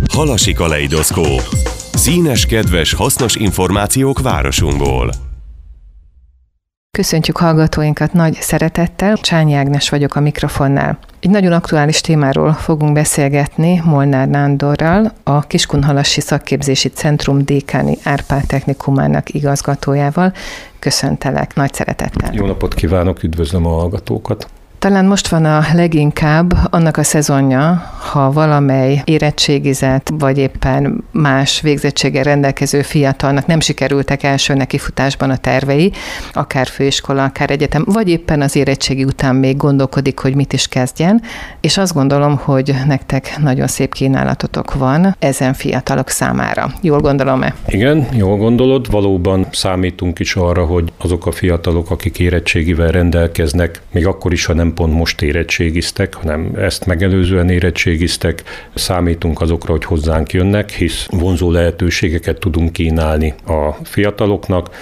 Halasi kaleidoszkóp. Színes, kedves, hasznos információk városunkból. Köszöntjük hallgatóinkat nagy szeretettel, Csányi Ágnes vagyok a mikrofonnál. Egy nagyon aktuális témáról fogunk beszélgetni Molnár Nándorral, a Kiskunhalasi Szakképzési Centrum dékáni Árpád Technikumának igazgatójával. Köszöntelek nagy szeretettel. Jó napot kívánok, üdvözlöm a hallgatókat! Talán most van a leginkább annak a szezonja, ha valamely érettségizett, vagy éppen más végzettséggel rendelkező fiatalnak nem sikerültek első nekifutásban a tervei, akár főiskola, akár egyetem, vagy éppen az érettségi után még gondolkodik, hogy mit is kezdjen, és azt gondolom, hogy nektek nagyon szép kínálatotok van ezen fiatalok számára. Jól gondolom-e? Igen, jól gondolod, valóban számítunk is arra, hogy azok a fiatalok, akik érettségivel rendelkeznek, még akkor is, ha nem pont most érettségiztek, hanem ezt megelőzően érettségiztek, számítunk azokra, hogy hozzánk jönnek, hisz vonzó lehetőségeket tudunk kínálni a fiataloknak.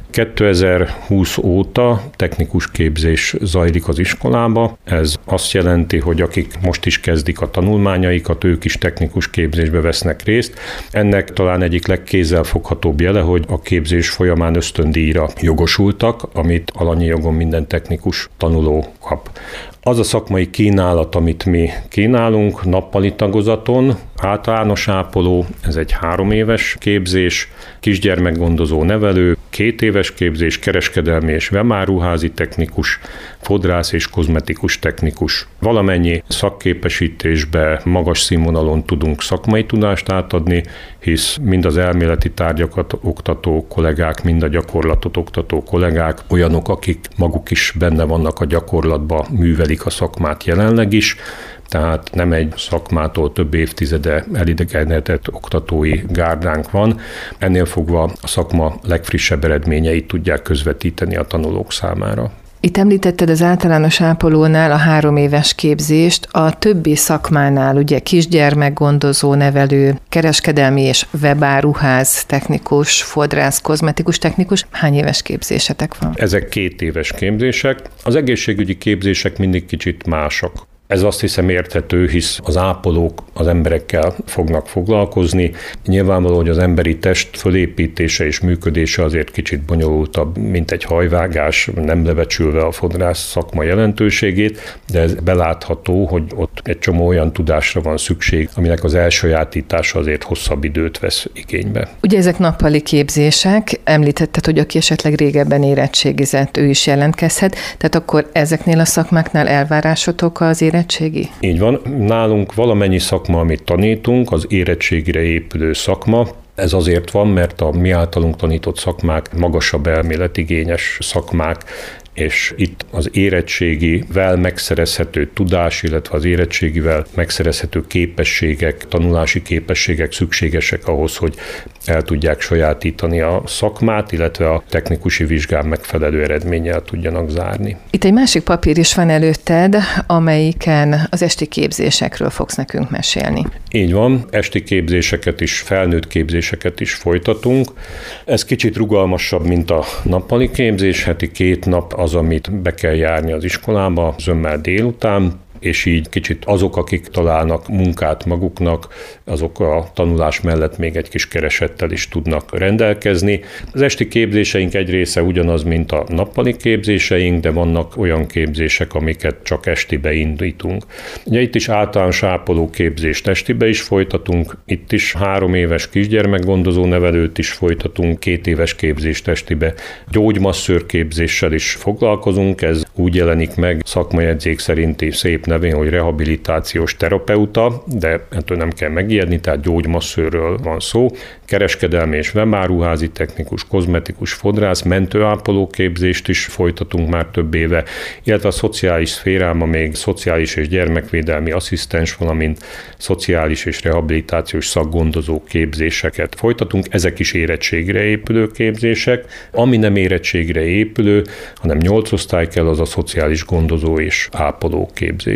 2020 óta technikus képzés zajlik az iskolába. Ez azt jelenti, hogy akik most is kezdik a tanulmányaikat, ők is technikus képzésbe vesznek részt. Ennek talán egyik legkézzelfoghatóbb jele, hogy a képzés folyamán ösztöndíjra jogosultak, amit alanyi jogon minden technikus tanuló kap. Az a szakmai kínálat, amit mi kínálunk nappali tagozaton, általános ápoló, ez egy 3 éves képzés, kisgyermekgondozó nevelő, 2 éves képzés, kereskedelmi és webáruházi technikus, fodrász és kozmetikus technikus. Valamennyi szakképesítésbe magas színvonalon tudunk szakmai tudást átadni, hisz mind az elméleti tárgyakat oktató kollégák, mind a gyakorlatot oktató kollégák olyanok, akik maguk is benne vannak a gyakorlatban, művelik a szakmát jelenleg is, tehát nem egy szakmától több évtizede elidegenedett oktatói gárdánk van. Ennél fogva a szakma legfrissebb eredményeit tudják közvetíteni a tanulók számára. Itt említetted az általános ápolónál a 3 éves képzést, a többi szakmánál, ugye kisgyermekgondozó nevelő, kereskedelmi és webáruház technikus, fodrász, kozmetikus technikus, hány éves képzésetek van? Ezek 2 éves képzések. Az egészségügyi képzések mindig kicsit mások. Ez azt hiszem érthető, hisz az ápolók az emberekkel fognak foglalkozni. Nyilvánvaló, hogy az emberi test fölépítése és működése azért kicsit bonyolultabb, mint egy hajvágás, nem lebecsülve a fodrász szakma jelentőségét, de ez belátható, hogy ott egy csomó olyan tudásra van szükség, aminek az elsajátítása azért hosszabb időt vesz igénybe. Ugye ezek nappali képzések, említetted, hogy aki esetleg régebben érettségizett, ő is jelentkezhet, tehát akkor ezeknél a szakmáknál elvárásotok az érettségi? Így van. Nálunk valamennyi szakma, amit tanítunk, az érettségire épülő szakma. Ez azért van, mert a mi általunk tanított szakmák magasabb elméletigényes szakmák, és itt az érettségivel megszerezhető tudás, illetve az érettségivel megszerezhető képességek, tanulási képességek szükségesek ahhoz, hogy el tudják sajátítani a szakmát, illetve a technikusi vizsgán megfelelő eredménnyel tudjanak zárni. Itt egy másik papír is van előtted, amelyiken az esti képzésekről fogsz nekünk mesélni. Így van, esti képzéseket is, felnőtt képzéseket is folytatunk. Ez kicsit rugalmasabb, mint a nappali képzés, heti 2 nap az, amit be kell járni az iskolába, zömmel délután, és így kicsit azok, akik találnak munkát maguknak, azok a tanulás mellett még egy kis keresettel is tudnak rendelkezni. Az esti képzéseink egy része ugyanaz, mint a nappali képzéseink, de vannak olyan képzések, amiket csak estibe indítunk. Ugye itt is általános ápoló képzést estibe is folytatunk, itt is 3 éves kisgyermekgondozó nevelőt is folytatunk, 2 éves képzést estibe, gyógymasszőr képzéssel is foglalkozunk, ez úgy jelenik meg szakmajegyzék szerinti szép nevén, hogy rehabilitációs terapeuta, de ettől nem kell megijedni, tehát gyógymasszőrről van szó. Kereskedelmi és webáruházi technikus, kozmetikus, fodrász, mentőápoló képzést is folytatunk már több éve, illetve a szociális szférában még szociális és gyermekvédelmi asszisztens, valamint szociális és rehabilitációs szakgondozó képzéseket folytatunk. Ezek is érettségre épülő képzések. Ami nem érettségre épülő, hanem 8 osztály kell, az a szociális gondozó és ápoló képzés.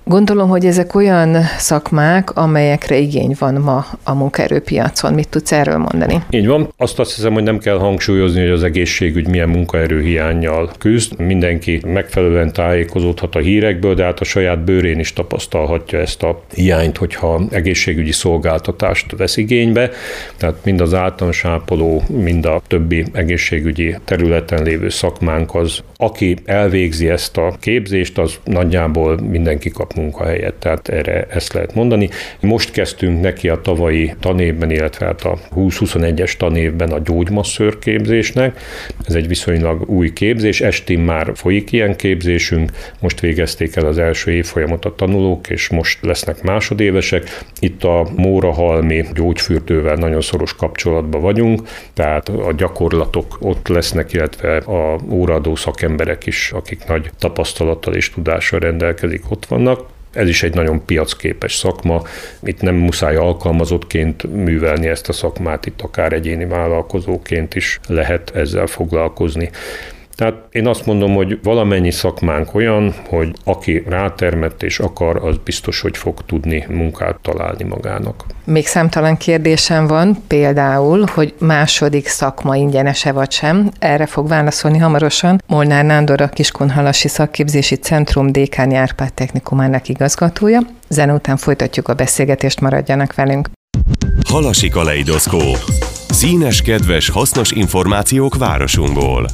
Gondolom, hogy ezek olyan szakmák, amelyekre igény van ma a munkaerőpiacon. Mit tudsz erről mondani? Így van. Azt hiszem, hogy nem kell hangsúlyozni, hogy az egészségügy milyen munkaerőhiánnyal küzd. Mindenki megfelelően tájékozódhat a hírekből, de hát a saját bőrén is tapasztalhatja ezt a hiányt, hogyha egészségügyi szolgáltatást vesz igénybe. Tehát mind az általános ápoló, mind a többi egészségügyi területen lévő szakmánk az, aki elvégzi ezt a képzést, az nagyjából mindenki kap munkahelyet, tehát erre ezt lehet mondani. Most kezdtünk neki a tavalyi tanévben, illetve hát a 20-21-es tanévben a gyógymasszőr képzésnek. Ez egy viszonylag új képzés, estén már folyik ilyen képzésünk, most végezték el az első évfolyamot a tanulók, és most lesznek másodévesek. Itt a Mórahalmi gyógyfürdővel nagyon szoros kapcsolatban vagyunk, tehát a gyakorlatok ott lesznek, illetve a óraadó szakemberek is, akik nagy tapasztalattal és tudással rendelkezik, ott vannak. Ez is egy nagyon piacképes szakma. Itt nem muszáj alkalmazottként művelni ezt a szakmát, itt akár egyéni vállalkozóként is lehet ezzel foglalkozni. Tehát én azt mondom, hogy valamennyi szakmánk olyan, hogy aki rátermett és akar, az biztos, hogy fog tudni munkát találni magának. Még számtalan kérdésem van, például, hogy második szakma ingyenes-e vagy sem. Erre fog válaszolni hamarosan Molnár Nándor, a Kiskunhalasi Szakképzési Centrum Dékány Árpád Technikumának igazgatója. Zene után folytatjuk a beszélgetést, maradjanak velünk. Halasi kaleidoszkóp. Színes, kedves, hasznos információk városunkból.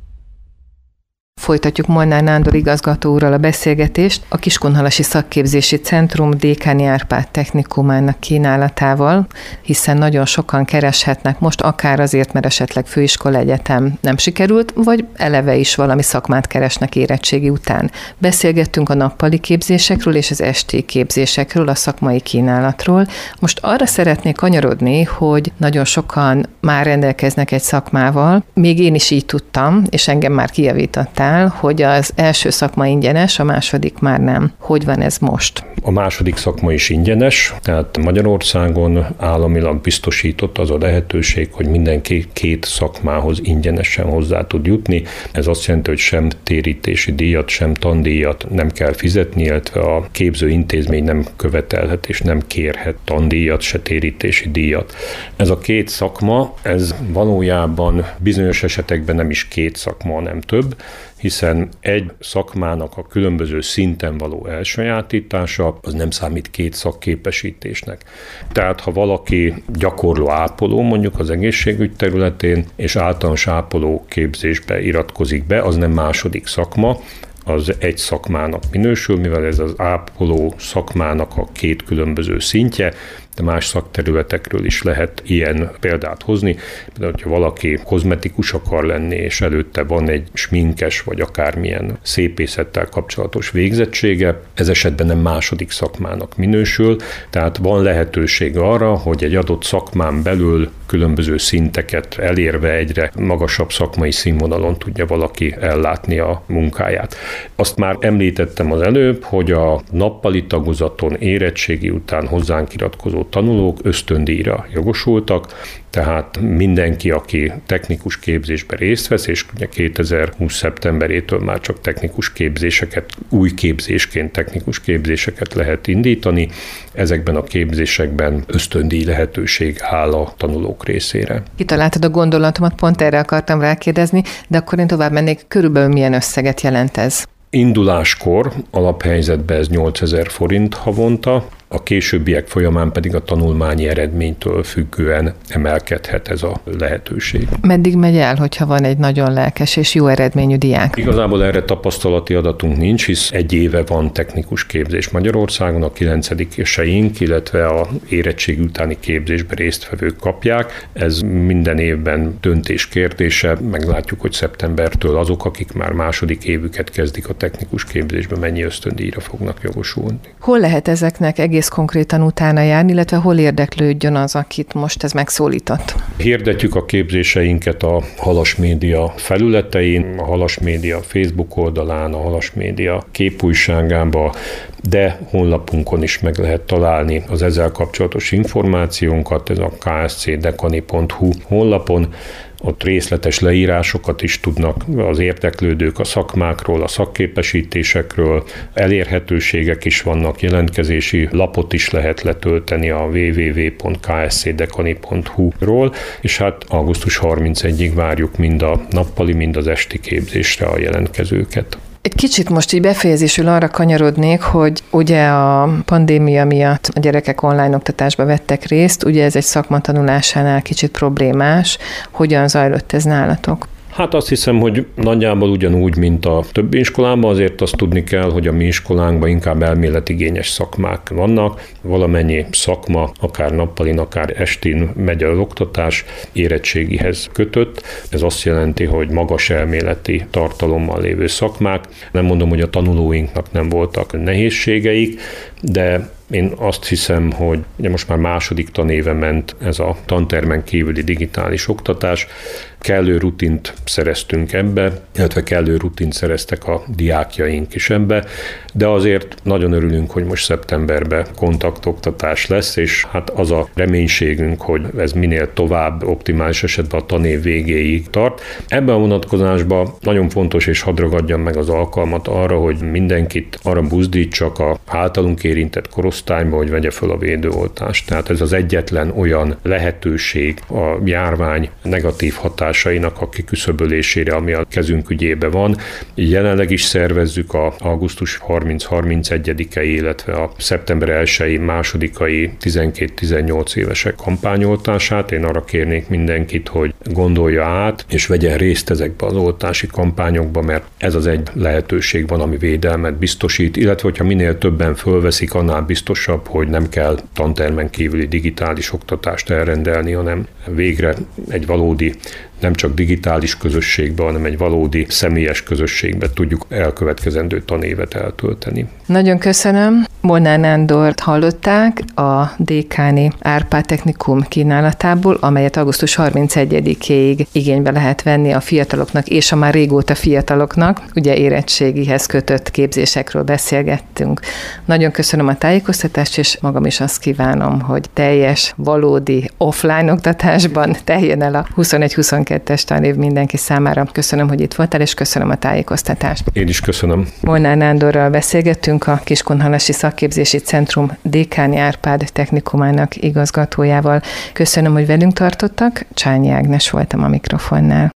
Folytatjuk Molnár Nándor igazgató úrral a beszélgetést a Kiskunhalasi Szakképzési Centrum Dékány Árpád Technikumának kínálatával, hiszen nagyon sokan kereshetnek most, akár azért, mert esetleg főiskola, egyetem nem sikerült, vagy eleve is valami szakmát keresnek érettségi után. Beszélgettünk a nappali képzésekről és az esti képzésekről, a szakmai kínálatról. Most arra szeretnék kanyarodni, hogy nagyon sokan már rendelkeznek egy szakmával, még én is így tudtam, és engem már kijavítottál, hogy az első szakma ingyenes, a második már nem. Hogy van ez most? A második szakma is ingyenes, tehát Magyarországon államilag biztosított az a lehetőség, hogy mindenki két szakmához ingyenesen hozzá tud jutni. Ez azt jelenti, hogy sem térítési díjat, sem tandíjat nem kell fizetni, illetve a képzőintézmény nem követelhet és nem kérhet tandíjat, se térítési díjat. Ez a két szakma, ez valójában bizonyos esetekben nem is két szakma, nem több, hiszen egy szakmának a különböző szinten való elsajátítása az nem számít két szakképesítésnek. Tehát ha valaki gyakorló ápoló mondjuk az egészségügy területén, és általános ápoló képzésbe iratkozik be, az nem második szakma, az egy szakmának minősül, mivel ez az ápoló szakmának a két különböző szintje, de más szakterületekről is lehet ilyen példát hozni. Például, hogyha valaki kozmetikus akar lenni, és előtte van egy sminkes, vagy akármilyen szépészettel kapcsolatos végzettsége, ez esetben nem második szakmának minősül, tehát van lehetőség arra, hogy egy adott szakmán belül különböző szinteket elérve egyre magasabb szakmai színvonalon tudja valaki ellátni a munkáját. Azt már említettem az előbb, hogy a nappali tagozaton érettségi után hozzánk iratkozó tanulók ösztöndíjra jogosultak, tehát mindenki, aki technikus képzésben részt vesz, és 2020. szeptemberétől már csak technikus képzéseket, új képzésként technikus képzéseket lehet indítani, ezekben a képzésekben ösztöndíj lehetőség áll a tanulók részére. Kitaláltad a gondolatomat, pont erre akartam rákérdezni, de akkor én tovább mennék, körülbelül milyen összeget jelent ez? Induláskor alaphelyzetben ez 8000 forint havonta, a későbbiek folyamán pedig a tanulmányi eredménytől függően emelkedhet ez a lehetőség. Meddig megy el, hogyha van egy nagyon lelkes és jó eredményű diák? Igazából erre tapasztalati adatunk nincs, hisz egy éve van technikus képzés Magyarországon, a 9-eseink, illetve a érettség utáni képzésben résztvevők kapják. Ez minden évben döntés kérdése, meglátjuk, hogy szeptembertől azok, akik már második évüket kezdik a technikus képzésben, mennyi ösztöndíjra fognak jogosulni. Hol lehet ezeknek egész konkrétan utána járni, illetve hol érdeklődjön az, akit most ez megszólított? Hirdetjük a képzéseinket a Halas Média felületein, a Halas Média Facebook oldalán, a Halas Média képújságába, de honlapunkon is meg lehet találni az ezzel kapcsolatos információnkat, ez a kscdekani.hu honlapon. ott részletes leírásokat is tudnak az érdeklődők a szakmákról, a szakképesítésekről, elérhetőségek is vannak, jelentkezési lapot is lehet letölteni a www.kscdekani.hu-ról, és hát augusztus 31-ig várjuk mind a nappali, mind az esti képzésre a jelentkezőket. Egy kicsit most így befejezésül arra kanyarodnék, hogy ugye a pandémia miatt a gyerekek online oktatásba vettek részt, ugye ez egy szakma tanulásánál kicsit problémás. Hogyan zajlott ez nálatok? Hát azt hiszem, hogy nagyjából ugyanúgy, mint a többi iskolában, azért azt tudni kell, hogy a mi iskolánkban inkább elméletigényes szakmák vannak. Valamennyi szakma, akár nappalin, akár estin megy az oktatás, érettségihez kötött. Ez azt jelenti, hogy magas elméleti tartalommal lévő szakmák. Nem mondom, hogy a tanulóinknak nem voltak nehézségeik, de én azt hiszem, hogy ugye most már második tanéve ment ez a tantermen kívüli digitális oktatás, kellő rutint szereztünk ebbe, illetve kellő rutint szereztek a diákjaink is ebbe, de azért nagyon örülünk, hogy most szeptemberben kontaktoktatás lesz, és hát az a reménységünk, hogy ez minél tovább, optimális esetben a tanév végéig tart. Ebben a vonatkozásban nagyon fontos, és hadd ragadjam meg az alkalmat arra, hogy mindenkit arra buzdítsak a általunk érintett korosztályba, hogy vegye föl a védőoltást. Tehát ez az egyetlen olyan lehetőség a járvány negatív hatásainak a kiküszöbölésére, ami a kezünk ügyébe van. Jelenleg is szervezzük a augusztus 30-31-i, illetve a szeptember 1-i, 2-ai 12-18 évesek kampányoltását. Én arra kérnék mindenkit, hogy gondolja át, és vegyen részt ezekbe az oltási kampányokba, mert ez az egy lehetőség van, ami védelmet biztosít, illetve hogyha minél többen fölveszik, annál biztosabb, hogy nem kell tantermen kívüli digitális oktatást elrendelni, hanem végre egy valódi, nem csak digitális közösségbe, hanem egy valódi személyes közösségbe tudjuk elkövetkezendő tanévet eltölteni. Nagyon köszönöm. Molnár Nándort hallották a dékáni Árpád Technikum kínálatából, amelyet augusztus 31-ig igénybe lehet venni a fiataloknak és a már régóta fiataloknak. Ugye érettségihez kötött képzésekről beszélgettünk. Nagyon köszönöm a tájékoztatást, és magam is azt kívánom, hogy teljes, valódi offline oktatásban teljen el a 21-22-es tanév mindenki számára. Köszönöm, hogy itt voltál, és köszönöm a tájékoztatást. Én is köszönöm. Molnár Nándorral beszélgettünk, a Kiskunhalasi Szakképzési Centrum Dékáni Árpád Technikumának igazgatójával. Köszönöm, hogy velünk tartottak. Csányi Ágnes voltam a mikrofonnál.